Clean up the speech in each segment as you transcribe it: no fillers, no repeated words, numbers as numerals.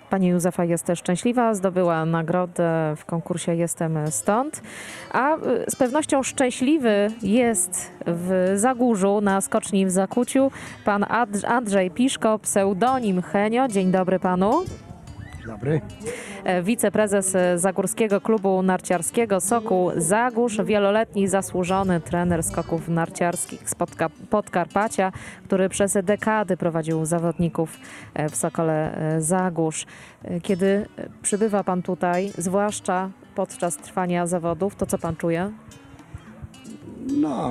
Pani Józefa jest szczęśliwa, zdobyła nagrodę w konkursie Jestem Stąd, a z pewnością szczęśliwy jest w Zagórzu na skoczni w Zakuciu pan Andrzej Piszko, pseudonim Henio. Dzień dobry panu. Dobry. Wiceprezes Zagórskiego Klubu Narciarskiego Sokół Zagórz, wieloletni zasłużony trener skoków narciarskich z Podkarpacia, który przez dekady prowadził zawodników w Sokole Zagórz. Kiedy przybywa pan tutaj, zwłaszcza podczas trwania zawodów, to co pan czuje? No,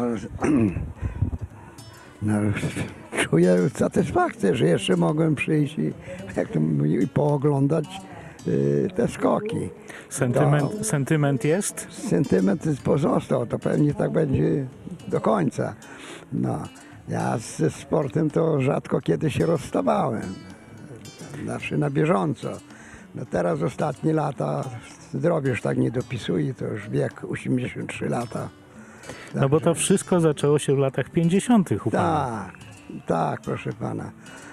no czuję satysfakcję, że jeszcze mogłem przyjść i pooglądać te skoki. Sentyment jest? Sentyment pozostał, to pewnie tak będzie do końca. No, ja ze sportem to rzadko kiedy się rozstawałem. Zawsze na bieżąco. No teraz ostatnie lata zdrowie już tak nie dopisuje, to już wiek 83 lata. No bo to wszystko zaczęło się w latach 50. u pana. Tak, proszę pana.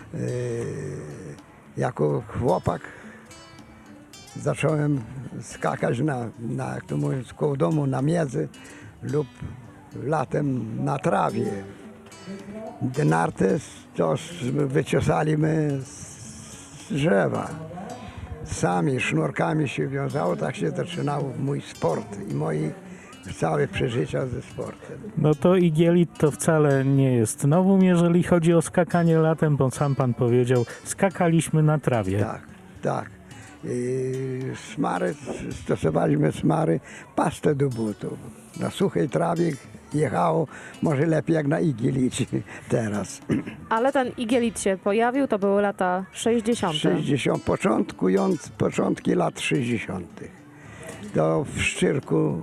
Jako chłopak zacząłem skakać jak to mówiąc, koło domu na miedzy lub latem na trawie. Narty to wyciosaliśmy z drzewa. Sami sznurkami się wiązało, tak się zaczynał mój sport i moje całe przeżycia ze sportem. No to igielit to wcale nie jest nowum, jeżeli chodzi o skakanie latem, bo sam pan powiedział, skakaliśmy na trawie. Tak. Smary, stosowaliśmy smary, pastę do butów. Na suchej trawie jechało może lepiej jak na igielicie teraz. Ale ten igielit się pojawił, to były lata 60. Początki lat 60. To w Szczyrku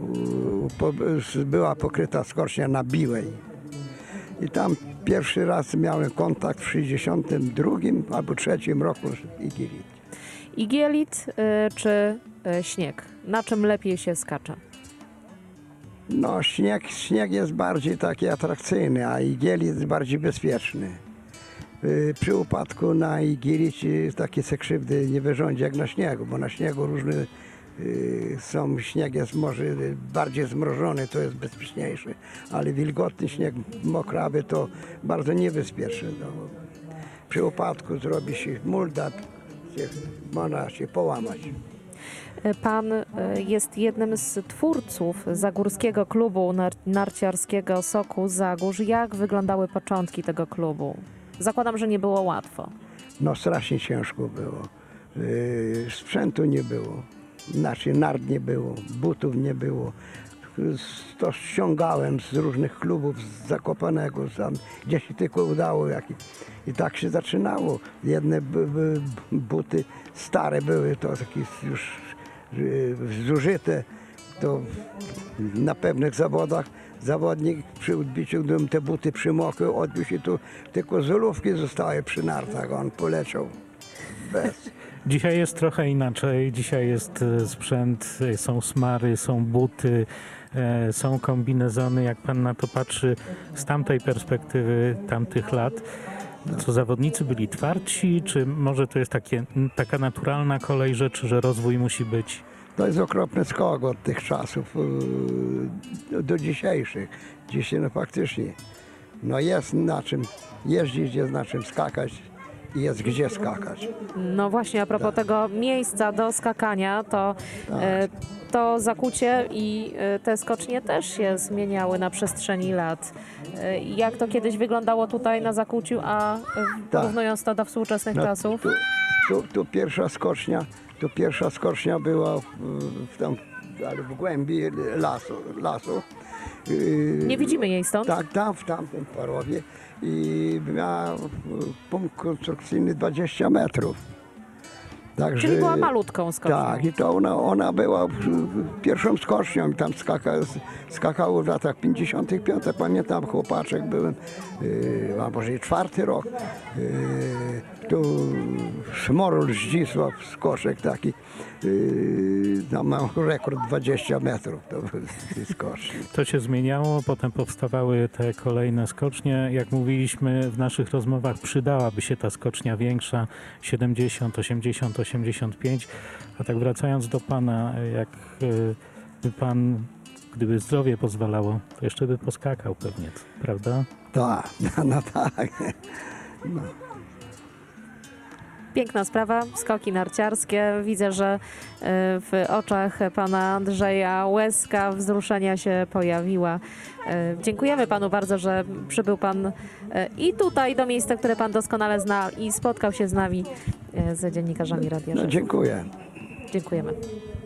była pokryta skocznia na Biłej. I tam pierwszy raz miałem kontakt w 62 albo 3 roku z igielit. Igielit czy śnieg? Na czym lepiej się skacze? No śnieg jest bardziej taki atrakcyjny, a igielit jest bardziej bezpieczny. Przy upadku na igielicie takie se krzywdy nie wyrządzi jak na śniegu, bo na śniegu różne śnieg jest może bardziej zmrożony, to jest bezpieczniejszy, ale wilgotny śnieg mokrawy to bardzo niebezpieczny. No. Przy upadku zrobi się mulda, można się połamać. Pan jest jednym z twórców Zagórskiego Klubu Narciarskiego Sokół Zagórz. Jak wyglądały początki tego klubu? Zakładam, że nie było łatwo. No strasznie ciężko było. Sprzętu nie było. Nart nie było, butów nie było. To ściągałem z różnych klubów, z Zakopanego, gdzie się tylko udało. I tak się zaczynało. Jedne buty stare były, to takie już zużyte. To na pewnych zawodach zawodnik przy odbiciu, gdybym te buty przymokły, odbił się, tu tylko zulówki zostały przy nartach, on poleciał bez. Dzisiaj jest trochę inaczej. Dzisiaj jest sprzęt, są smary, są buty, są kombinezony. Jak pan na to patrzy z tamtej perspektywy, tamtych lat, co zawodnicy byli twardsi, czy może to jest taka naturalna kolej rzeczy, że rozwój musi być? To jest okropny skok od tych czasów do dzisiejszych. Dzisiaj no faktycznie jest na czym jeździć, jest na czym skakać i jest gdzie skakać. No właśnie, a propos tego miejsca do skakania, to Zakucie i te skocznie też się zmieniały na przestrzeni lat. Jak to kiedyś wyglądało tutaj na Zakuciu, a porównując to do współczesnych czasów? Tu pierwsza skocznia była w głębi lasu. Nie widzimy jej stąd? Tak, w tamtym parowie i miała punkt konstrukcyjny 20 metrów. Także, Czyli była malutką skocznią. Tak, i to ona była pierwszą skocznią i tam skakało w latach 55. Pamiętam, chłopaczek byłem, a może i 4. rok. Tu Szmorol Zdzisław, skoczek taki, tam mam rekord 20 metrów, to był skoczni. To się zmieniało, potem powstawały te kolejne skocznie. Jak mówiliśmy w naszych rozmowach, przydałaby się ta skocznia większa, 70, 80, 85. A tak wracając do pana, jak by pan, gdyby zdrowie pozwalało, to jeszcze by poskakał pewnie, prawda? Tak, no tak. No. Piękna sprawa, skoki narciarskie. Widzę, że w oczach pana Andrzeja łezka wzruszenia się pojawiła. Dziękujemy panu bardzo, że przybył pan i tutaj do miejsca, które pan doskonale zna i spotkał się z nami, z dziennikarzami Radia No, Rzeszów. dziękuję. Dziękujemy.